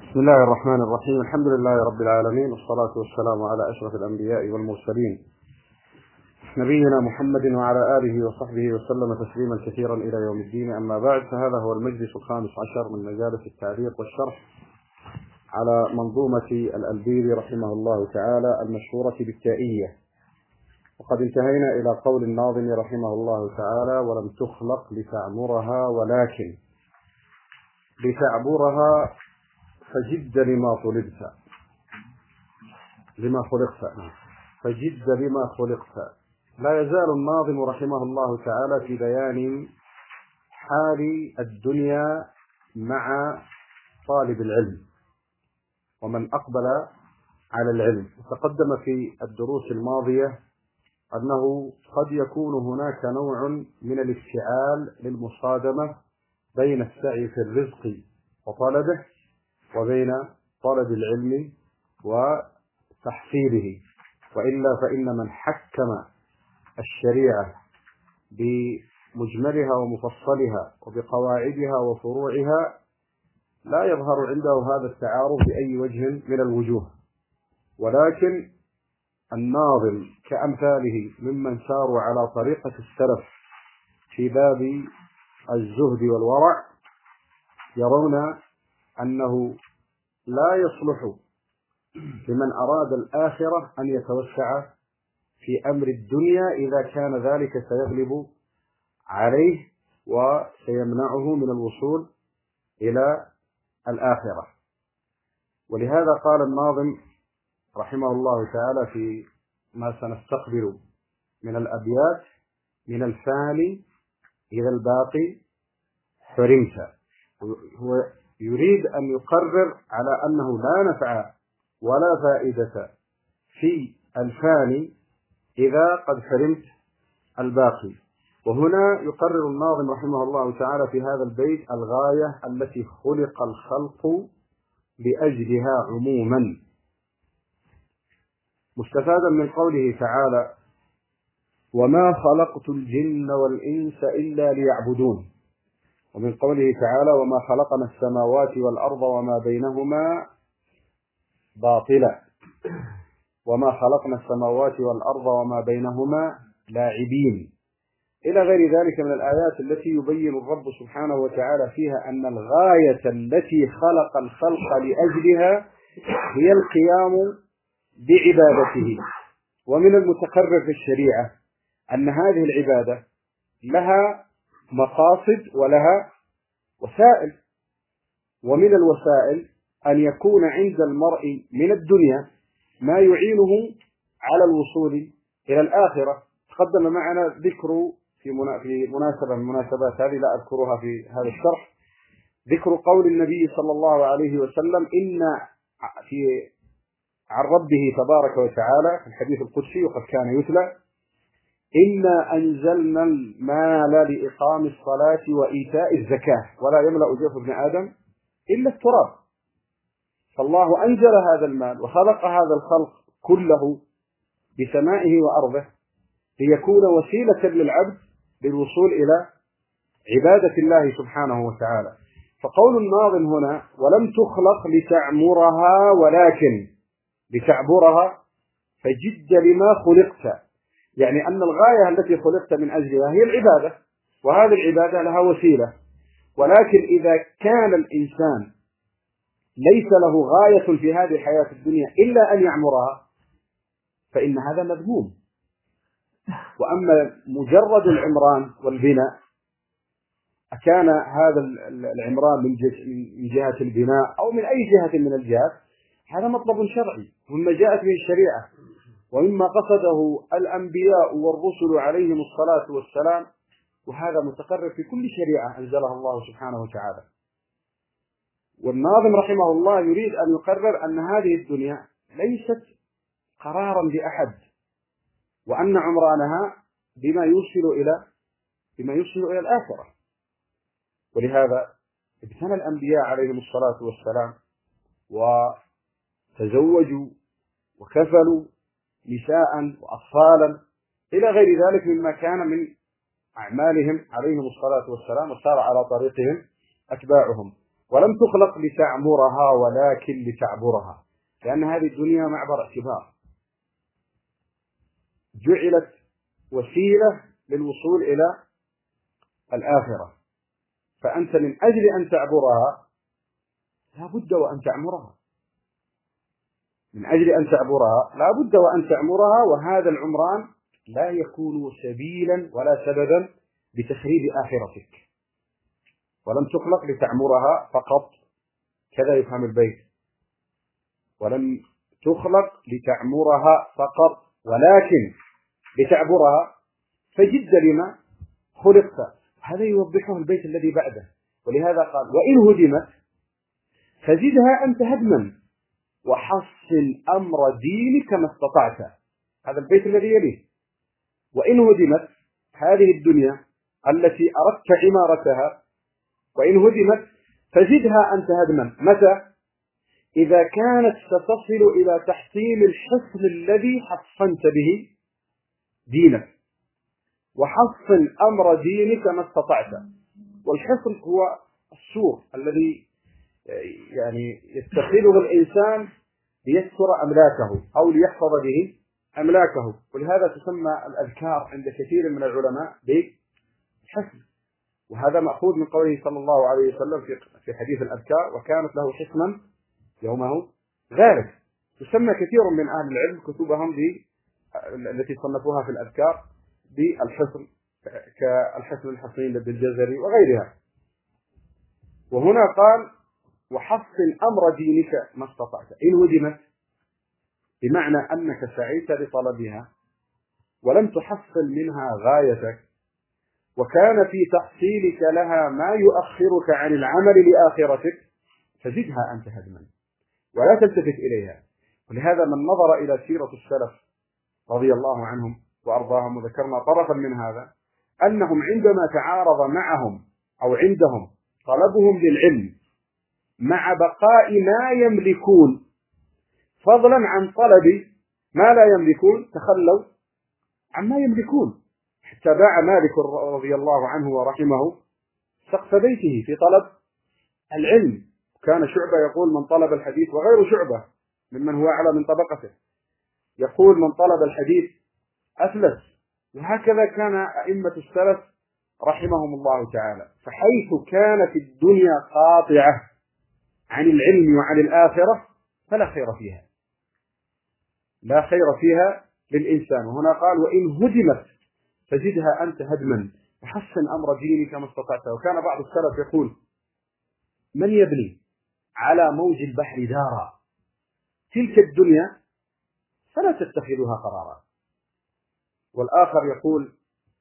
بسم الله الرحمن الرحيم. الحمد لله رب العالمين، والصلاة والسلام على أشرف الأنبياء والمرسلين نبينا محمد وعلى آله وصحبه وسلم تسليما كثيرا إلى يوم الدين. أما بعد، فهذا هو المجلس الخامس عشر من مجالس التعليق والشرح على منظومة الألبيري رحمه الله تعالى المشهورة بالتائية. وقد انتهينا إلى قول الناظم رحمه الله تعالى: ولم تخلق لتعمرها ولكن لتعبرها فجد لما خلقت فجد لما خلقت. لا يزال الناظم رحمه الله تعالى في بيان حال الدنيا مع طالب العلم ومن أقبل على العلم. تقدم في الدروس الماضية أنه قد يكون هناك نوع من الافتعال للمصادمة بين السعي في الرزق وطلبه وبين طلب العلم وتحصيله، وإلا فإن من حكم الشريعة بمجملها ومفصلها وبقواعدها وفروعها لا يظهر عنده هذا التعارض بأي وجه من الوجوه. ولكن الناظم كأمثاله ممن ساروا على طريقة السلف في باب الزهد والورع يرون أنه لا يصلح لمن أراد الآخرة أن يتوسع في أمر الدنيا إذا كان ذلك سيغلب عليه وسيمنعه من الوصول إلى الآخرة. ولهذا قال الناظم رحمه الله تعالى في ما سنستقبل من الأبيات: من الفاني إلى الباقي حرمت. هو يريد أن يقرر على أنه لا نفع ولا فائدة في الفاني إذا قد حرمت الباقي. وهنا يقرر الناظم رحمه الله تعالى في هذا البيت الغاية التي خلق الخلق لأجلها عموما، مستفادا من قوله تعالى: وما خلقت الجن والإنس إلا ليعبدون، ومن قوله تعالى: وما خلقنا السماوات والأرض وما بينهما باطلا، وما خلقنا السماوات والأرض وما بينهما لاعبين، إلى غير ذلك من الآيات التي يبين الرب سبحانه وتعالى فيها أن الغاية التي خلق الخلق لأجلها هي القيام بعبادته. ومن المتقرر في الشريعة أن هذه العبادة لها مقاصد ولها وسائل، ومن الوسائل أن يكون عند المرء من الدنيا ما يعينه على الوصول إلى الآخرة. تقدم معنا ذكر في مناسبة من المناسبات هذه لا أذكرها في هذا الشرح، ذكر قول النبي صلى الله عليه وسلم إن عن ربه تبارك وتعالى في الحديث القدسي وقد كان يتلى: إنا أنزلنا المال لإقام الصلاة وإيتاء الزكاة ولا يملأ جوف ابن آدم إلا التراب. فالله أنزل هذا المال وخلق هذا الخلق كله بسمائه وأرضه ليكون وسيلة للعبد للوصول إلى عبادة الله سبحانه وتعالى. فقول الناظم هنا: ولم تخلق لتعمرها ولكن لتعبرها فجد لما خلقت، يعني أن الغاية التي خلقت من أجلها هي العبادة، وهذه العبادة لها وسيلة. ولكن إذا كان الإنسان ليس له غاية في هذه الحياة الدنيا إلا أن يعمرها فإن هذا مذموم. وأما مجرد العمران والبناء، أكان هذا العمران من جهة البناء أو من أي جهة من الجهات، هذا مطلب شرعي مما جاءت به الشريعة ومما قصده الأنبياء والرسل عليهم الصلاة والسلام، وهذا متقرر في كل شريعة أنزلها الله سبحانه وتعالى. والناظم رحمه الله يريد أن يقرر أن هذه الدنيا ليست قرارا لأحد، وأن عمرانها بما يوصل إلى الآخرة. ولهذا ابتنى الأنبياء عليهم الصلاة والسلام وتزوجوا وكفلوا نساء وأطفالا إلى غير ذلك مما كان من أعمالهم عليهم الصلاة والسلام، وسار على طريقهم أتباعهم. ولم تخلق لتعمرها ولكن لتعبرها، لأن هذه الدنيا معبر اعتبار، جعلت وسيلة للوصول إلى الآخرة، فأنت من أجل أن تعبرها لا بد وأن تعمرها، من أجل أن تعبرها لا بد وأن تعمرها، وهذا العمران لا يكون سبيلا ولا سببا بتخريب آخرتك. ولم تخلق لتعمرها فقط، كذا يفهم البيت، ولم تخلق لتعمرها فقط ولكن لتعبرها، فجد لما خلقت. هذا يوضحه البيت الذي بعده، ولهذا قال وإن هدمت فزدها أنت هدما وحصن أمر دينك ما استطعت. هذا البيت الذي يليه، وإن هدمت هذه الدنيا التي أردت عمارتها، وإن هدمت فزدها أنت هدما. متى؟ إذا كانت ستصل إلى تحطيم الحصن الذي حصنت به دينك، وحصن أمر دينك ما استطعت. والحصن هو السور الذي يعني يتخذه الإنسان ليستر أملاكه أو ليحفظ به أملاكه، ولهذا تسمى الأذكار عند كثير من العلماء بحصن، وهذا مأخوذ من قوله صلى الله عليه وسلم في حديث الأذكار وكانت له حصنا يومه ذلك. تسمى كثير من أهل العلم كتبهم التي صنفوها في الأذكار بالحصن، كالحصن الحصين بالجزري وغيرها. وهنا قال وحصن أمر دينك ما استطعت. إن هدمت بمعنى أنك سعيت لطلبها ولم تحصل منها غايتك، وكان في تحصيلك لها ما يؤخرك عن العمل لآخرتك، فزدها أنت هدما ولا تلتفت إليها. ولهذا من نظر إلى سيرة السلف رضي الله عنهم وأرضاهم، وذكرنا طرفا من هذا، أنهم عندما تعارض معهم أو عندهم طلبهم للعلم مع بقاء ما يملكون فضلا عن طلب ما لا يملكون، تخلوا عما يملكون، حتى باع مالك رضي الله عنه ورحمه سقف بيته في طلب العلم. كان شعبة يقول من طلب الحديث، وغير شعبة ممن هو أعلى من طبقته يقول من طلب الحديث أفلس. وهكذا كان أئمة السلف رحمهم الله تعالى. فحيث كانت الدنيا قاطعة عن العلم وعن الآخرة فلا خير فيها، لا خير فيها للإنسان. وهنا قال وإن هدمت فزدها أنت هدما وحسن أمر دينك ما استطعت. وكان بعض السلف يقول من يبني على موج البحر دارا، تلك الدنيا فلا تتخذها قرارا. والآخر يقول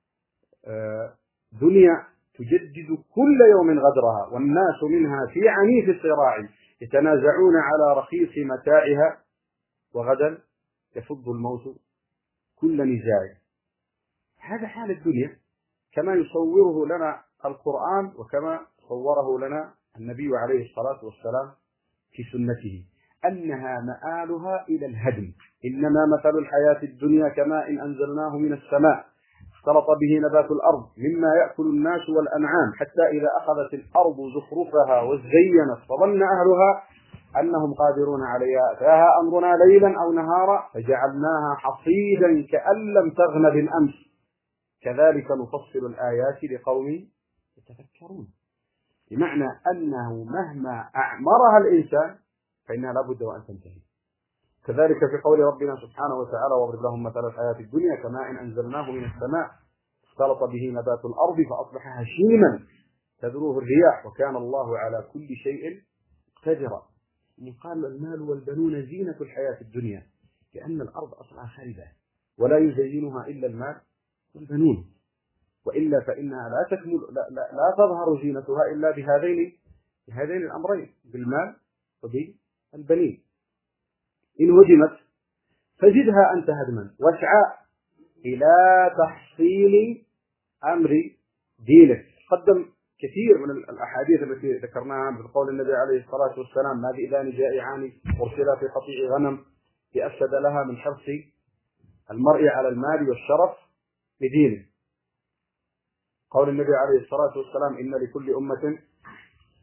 دنيا تجدد كل يوم غدرها، والناس منها في عنيف الصراع يتنازعون على رخيص متاعها، وغدا يفض الموت كل نزاع. هذا حال الدنيا كما يصوره لنا القرآن، وكما صوره لنا النبي عليه الصلاة والسلام في سنته، أنها مآلها إلى الهدم. إنما مثل الحياة الدنيا كماء إن أنزلناه من السماء اختلط به نبات الأرض مما يأكل الناس والأنعام حتى إذا أخذت الأرض زخرفها وزينت وظن أهلها أنهم قادرون عليها أتاها أمرنا ليلا أو نهارا فجعلناها حصيدا كأن لم تغن بالأمس كذلك نفصل الآيات لقوم يتفكرون. بمعنى أنه مهما أعمرها الإنسان فإنها لابد وأن تنتهي. كذلك في قول ربنا سبحانه وتعالى واضرب لهم مثل الحياة الدنيا كماء إن أنزلناه من السماء اختلط به نبات الأرض فأصبح هشيما تذروه الرياح وكان الله على كل شيء مقتدرا. قال المال والبنون زينة الحياة الدنيا، لأن الأرض أصلها خربة ولا يزينها إلا المال والبنون، وإلا فإنها لا تكمل لا تظهر زينتها إلا بهذين الأمرين، بالمال وبالبنين. إن هدمت فزدها أنت هدما واسعى إلى تحصيل أمر دينك. قدم كثير من الأحاديث التي ذكرناها من قول النبي عليه الصلاة والسلام ما ذئبان جائعان أرسلا في قطيع غنم بأفسد لها من حرص المرء على المال والشرف لدينه. قول النبي عليه الصلاة والسلام إن لكل أمة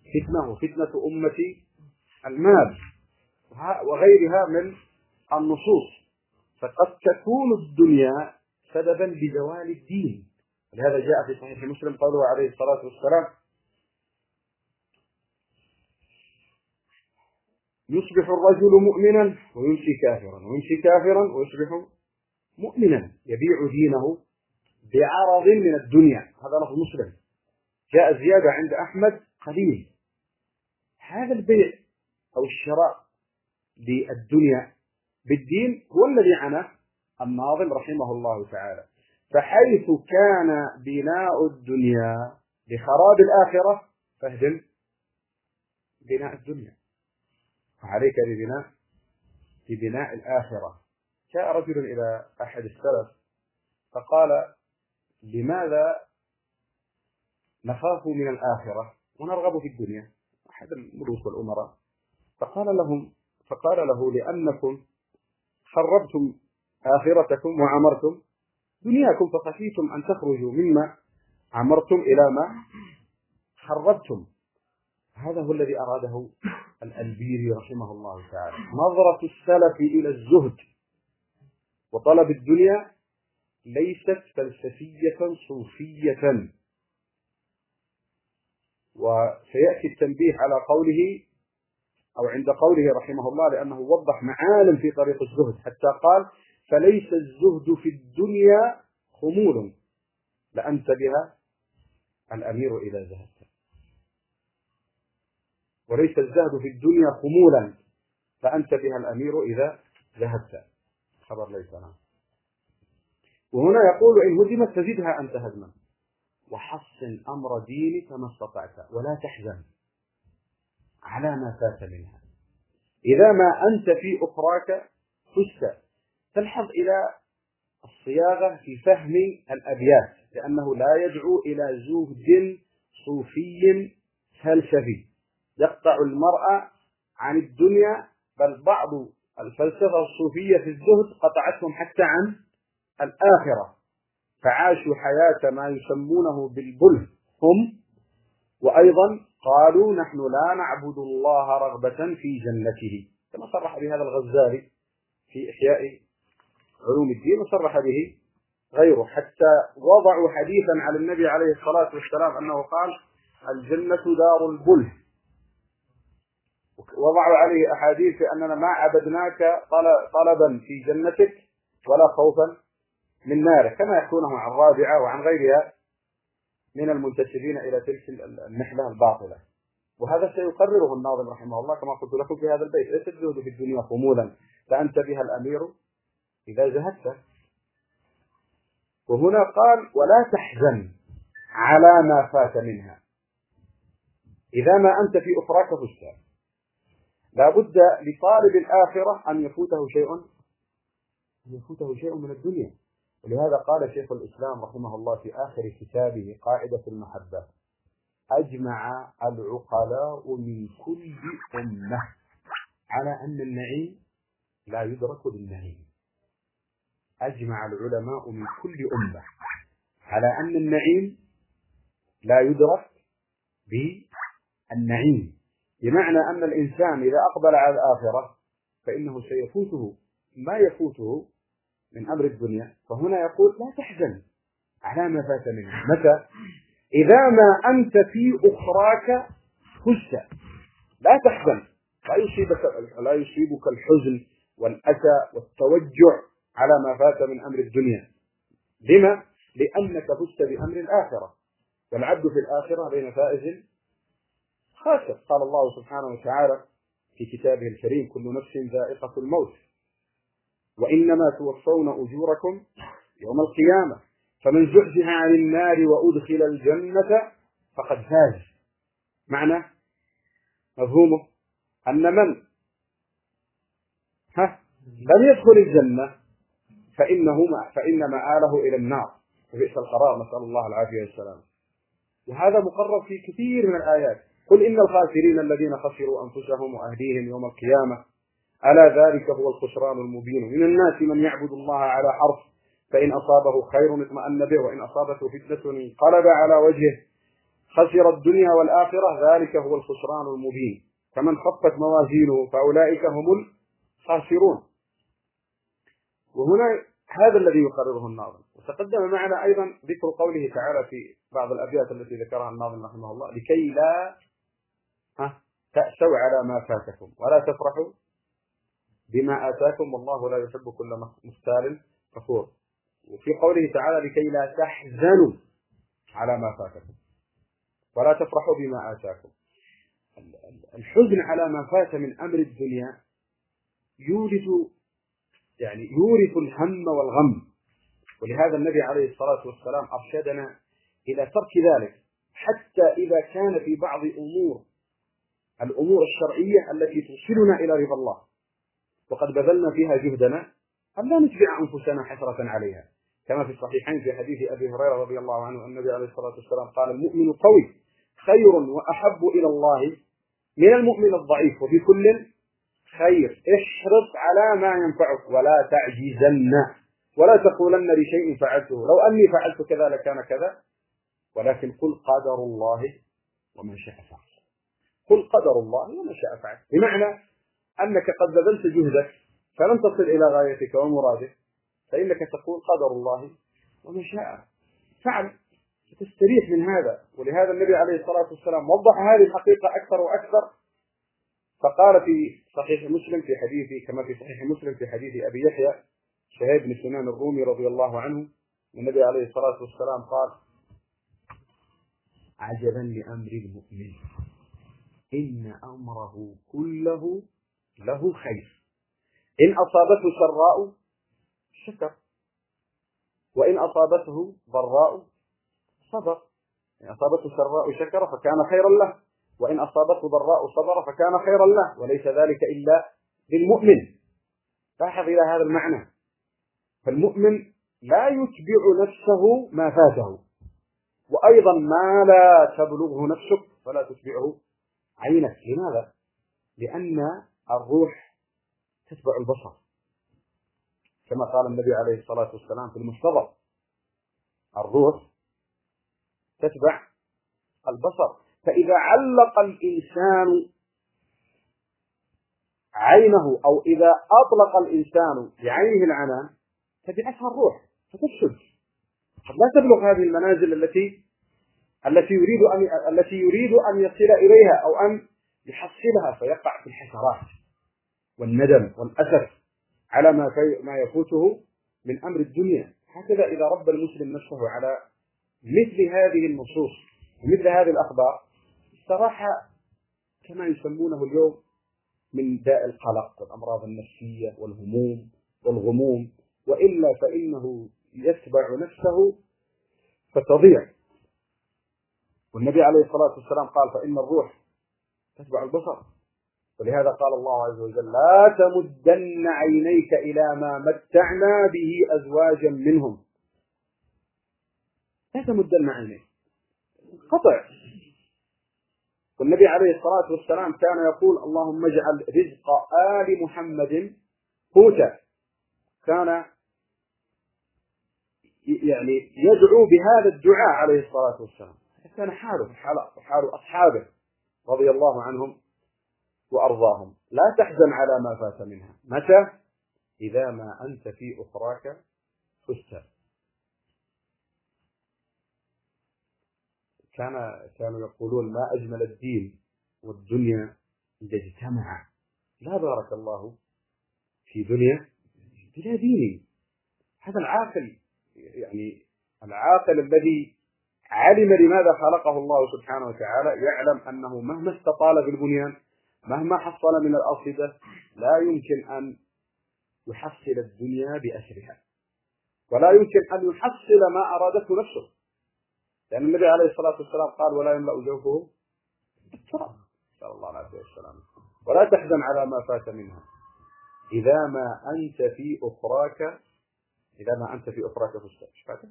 فتنة وفتنة أمتي المال وغيرها من النصوص. فقد تكون الدنيا سببا لزوال الدين. لهذا جاء في صحيح مسلم قوله عليه الصلاة والسلام: يصبح الرجل مؤمنا ويمسي كافرا، ويمسي كافرا ويصبح مؤمنا، يبيع دينه بعرض من الدنيا. هذا لفظ مسلم. جاء زيادة عند أحمد قليل. هذا البيع أو الشراء للدنيا بالدين هو الذي عناه الناظم رحمه الله تعالى. فحيث كان بناء الدنيا لخراب الآخرة فاهدم بناء الدنيا، وعليك ببناء الآخرة. جاء رجل إلى أحد السلف فقال: لماذا نخاف من الآخرة ونرغب في الدنيا؟ أحد الملوك والأمراء. فقال له: لأنكم خربتم آخرتكم وعمرتم دنياكم، فخشيتم أن تخرجوا مما عمرتم إلى ما خربتم. هذا هو الذي أراده الألبيري رحمه الله تعالى. نظرة السلف إلى الزهد وطلب الدنيا ليست فلسفية صوفية. وسيأتي التنبيه على قوله أو عند قوله رحمه الله، لأنه وضح معالم في طريق الزهد حتى قال: فليس الزهد في الدنيا خمول لأنت بها الأمير إذا زهدت. وليس الزهد في الدنيا خمولا فأنت بها الأمير إذا ذهبت. خبر ليس نعم. وهنا يقول: إن هدمت فزدها أنت هدما، وحصن أمر دينك ما استطعت، ولا تحزن على ما فات منها. إذا ما أنت في أخراك فزت. تلحظ إلى الصياغة في فهم الأبيات، لأنه لا يدعو إلى زهد صوفي فلسفي يقطع المرء عن الدنيا، بل بعض الفلسفة الصوفية في الزهد قطعتهم حتى عن الآخرة، فعاشوا حياة ما يسمونه بالبله هم، وأيضا قالوا: نحن لا نعبد الله رغبة في جنته، كما صرح بهذا الغزالي في إحياء علوم الدين، وصرح به غيره، حتى وضعوا حديثا على النبي عليه الصلاة والسلام أنه قال: الجنة دار البله، وضعوا عليه أحاديث أننا ما عبدناك طلبا في جنتك ولا خوفا من نارك، كما يحكونه عن رابعة وعن غيرها من المنتسبين إلى تلك النحلة الباطلة. وهذا سيقرره الناظم رحمه الله كما قلت لكم في هذا البيت: ليس الزهد في الدنيا خمولا فأنت بها الأمير إذا زهدت. وهنا قال: ولا تحزن على ما فات منها. إذا ما أنت في أخراك فزت. لا بد لطالب الآخرة أن يفوته شيء من الدنيا. ولهذا قال شيخ الإسلام رحمه الله في آخر كتابه قاعدة المحبة: أجمع العقلاء من كل أمة على أن النعيم لا يدرك بالنعيم. أجمع العلماء من كل أمة على أن النعيم لا يدرك بالنعيم، بمعنى أن الإنسان إذا أقبل على الآخرة فإنه سيفوته ما يفوته من أمر الدنيا. فهنا يقول: لا تحزن على ما فات منها. متى؟ إذا ما أنت في أخراك فزت. لا تحزن، لا يصيبك الحزن والأسى والتوجع على ما فات من أمر الدنيا. لما؟ لأنك فزت بأمر الآخرة، والعبد في الآخرة بين فائز خاسر. قال الله سبحانه وتعالى في كتابه الكريم: كل نفس ذائقة الموت وإنما توفون أجوركم يوم القيامة فمن زحزح عن النار وأدخل الجنة فقد فاز. معنى مفهومه أن من لم يدخل الجنة فإن مآله إلى النار، وبئس القرار، نسأل الله العافية والسلام. وهذا مقرر في كثير من الآيات: قل إن الخاسرين الذين خسروا أنفسهم وأهليهم يوم القيامة ألا ذلك هو الخسران المبين. من الناس من يعبد الله على حرف فإن أصابه خير اطمأن به وإن أصابته فتنة انقلب على وجهه خسر الدنيا والآخرة ذلك هو الخسران المبين، فمن خفت موازينه فأولئك هم الخاسرون. وهنا هذا الذي يقرره الناظم. وتقدم معنا أيضا ذكر قوله تعالى في بعض الأبيات التي ذكرها الناظم رحمه الله: لكي لا تأسوا على ما فاتكم ولا تفرحوا بما آتاكم والله لا يحب كل مختال فخور. وفي قوله تعالى: لكي لا تحزنوا على ما فاتكم ولا تفرحوا بما آتاكم. الحزن على ما فات من أمر الدنيا يورث الهم والغم، ولهذا النبي عليه الصلاة والسلام أرشدنا إلى ترك ذلك، حتى إذا كان في بعض الأمور الشرعية التي توصلنا إلى رضا الله وقد بذلنا فيها جهدنا، أن لا نتبع أنفسنا حسرة عليها، كما في الصحيحين في حديث أبي هريرة رضي الله عنه النبي عليه الصلاة والسلام قال: المؤمن القوي خير وأحب إلى الله من المؤمن الضعيف، وفي كل خير، احرص على ما ينفعك ولا تعجزن ولا تقولن لشيء فعلته لو أني فعلت كذا لكان كذا، ولكن قل قدر الله وما شاء فعل. قل قدر الله وما شاء فعل، بمعنى أنك قد بذلت جهدك فلن تصل إلى غايتك ومرادك، فإنك تقول قدر الله وما شاء فعل، فتستريح من هذا. ولهذا النبي عليه الصلاة والسلام وضح هذه الحقيقة أكثر وأكثر، فقال في صحيح مسلم في حديث كما في صحيح مسلم في حديث أبي يحيى شهيب بن سنان الرومي رضي الله عنه، النبي عليه الصلاة والسلام قال: عجبا لأمر المؤمن إن أمره كله له خير، إن أصابته سراء شكر وإن أصابته ضراء صبر، إن أصابته سراء شكر فكان خيرا له، وإن أصابته ضراء صبر فكان خيرا له، وليس ذلك إلا للمؤمن. لاحظ إلى هذا المعنى، فالمؤمن لا يتبع نفسه ما فاته، وأيضا ما لا تبلغه نفسك فلا تتبعه عينك. لماذا؟ لأن الروح تتبع البصر، كما قال النبي عليه الصلاة والسلام في المستضر: الروح تتبع البصر. فإذا علق الإنسان عينه أو إذا أطلق الإنسان بعينه العنان تبعتها الروح فتفسد، قد لا تبلغ هذه المنازل التي يريد أن يصل إليها أو أن يحصلها، فيقع في الحسرات والندم والأسف على ما يفوته من أمر الدنيا. هكذا إذا رب المسلم نفسه على مثل هذه النصوص ومثل هذه الأخبار استراح كما يسمونه اليوم من داء القلق والأمراض النفسية والهموم والغموم، وإلا فإنه يتبع نفسه فتضيع. والنبي عليه الصلاة والسلام قال: فإن الروح تتبع البصر. ولهذا قال الله عز وجل: لا تمدن عينيك إلى ما متعنا به أزواجا منهم. لا تمدن عينيك، قطع. والنبي عليه الصلاة والسلام كان يقول: اللهم اجعل رزق آل محمد قوتا. كان يدعو بهذا الدعاء عليه الصلاة والسلام، كان حاله حال أصحابه رضي الله عنهم وأرضاهم. لا تحزن على ما فات منها، متى؟ إذا ما أنت في أخراك فزت. كانوا يقولون: ما أجمل الدين والدنيا إذا اجتمع. لا بارك الله في دنيا بلا دين. هذا العاقل، العاقل الذي علم لماذا خلقه الله سبحانه وتعالى يعلم أنه مهما استطال في البنيان، مهما حصل من الأرصدة، لا يمكن أن يحصل الدنيا بأسرها، ولا يمكن أن يحصل ما أرادته نفسه، لأن النبي عليه الصلاة والسلام قال: ولا يملأ جوفه بالتراب، نسأل الله العافية والسلامة. ولا تحزن على ما فات منها إذا ما أنت في أخراك فزت.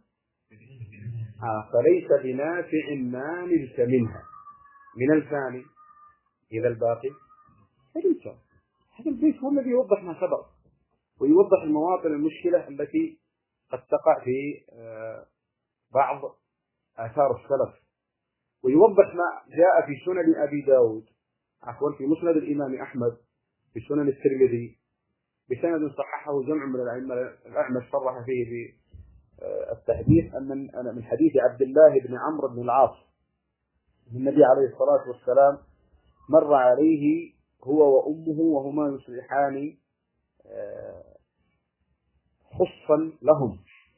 فليس بنافع ما نلت منها من الفاني إذا الباقي فليس. هذا البيت هو الذي يوضح ما سبق ويوضح المواطن المشكلة التي قد تقع في بعض آثار السلف ويوضح ما جاء في سنن أبي داود، عفوا في مسند الإمام أحمد، في سنن الترمذي بسند صححه جمع من الأئمة. الأعمش صرح فيه بالتحديث أن من حديث عبد الله بن عمرو بن العاص النبي عليه الصلاة والسلام مر عليه هو وأمه وهما يصلحان خصا لهم،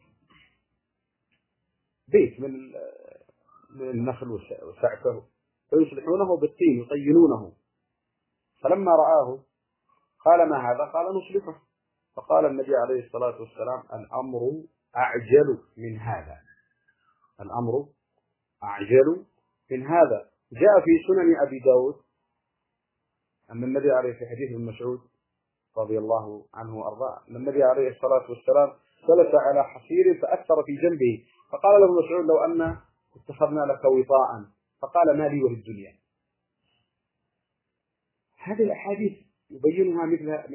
بيت من النخل وسعفه، فيصلحونه بالطين يطينونه. فلما رآه قال: ما هذا؟ قال: نصلحه. فقال النبي عليه الصلاة والسلام: الأمر أعجل من هذا، الأمر أعجل من هذا. جاء في سنن أبي داود أن النبي عليه في حديث ابن مسعود رضي الله عنه وأرضاه أن النبي عليه الصلاة والسلام جلس على حصير فأثر في جنبه، فقال له مسعود: لو أن اتخذنا لك وطاء. فقال: ما لي وللدنيا. هذه الأحاديث يبينها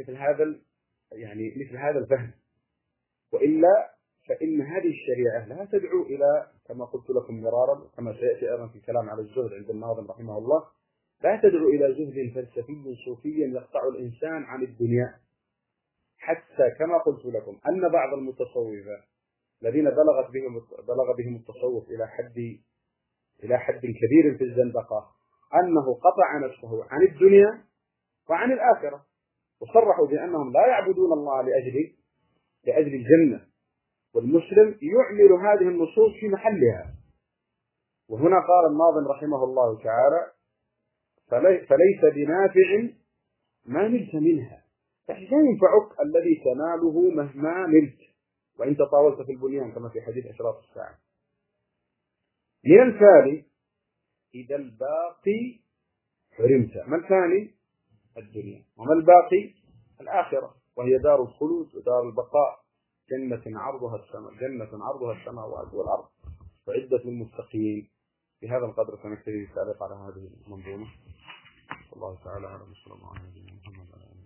مثل هذا الفهم، وإلا فإن هذه الشريعة لا تدعو إلى، كما قلت لكم مرارا كما سيأتي أيضا في الكلام على الزهد عند الناظم رحمه الله، لا تدعو إلى زهد فلسفي صوفي يقطع الإنسان عن الدنيا. حتى كما قلت لكم أن بعض المتصوفة الذين بلغ بهم التصوف إلى حد كبير في الزندقة أنه قطع نفسه عن الدنيا وعن الآخرة، وصرحوا بأنهم لا يعبدون الله لأجل الجنة، والمسلم يعمل هذه النصوص في محلها. وهنا قال الناظم رحمه الله تعالى: فليس بنافع ما نلت منها، لا ينفعك الذي تناله مهما نلت وإن تطاولت في البنيان، كما في حديث أشراط الساعة. من الثاني إذا الباقي حرمت. ما الثاني؟ الدنيا. وما الباقي؟ الآخرة، وهي دار الخلود ودار البقاء، جنة عرضها السماوات والأرض وعدة للمتقين. بهذا القدر سنكتفي بالتعليق على هذه المنظومة. الله تعالى أعلم. صلى الله عليه وسلم.